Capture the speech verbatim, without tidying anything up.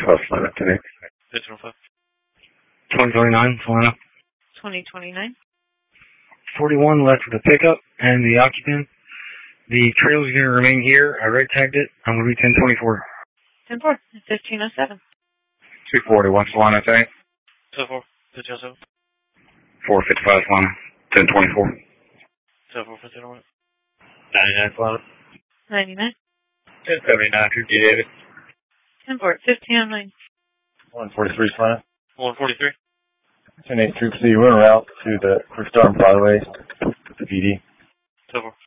twelve, Solana, today. fifteen oh five. twenty twenty-nine, Solana. twenty twenty-nine. forty-one left with the pickup and the occupant. The trailer's going to remain here. I red tagged it. I'm going to be ten twenty-four. ten four. fifteen oh seven. two forty-one, Solana, today. ten four. fifteen oh seven. four fifty-five, Solana, ten twenty-four. ten four. fifteen oh one. ninety-nine, Solana. ninety-nine. ten seventy-nine, fifty, David. ten four. fifteen oh nine. one forty-three, Solana. one forty-three. ten eight, Troop C, we're en route to the Quick Start Broadway, the P D. ten four.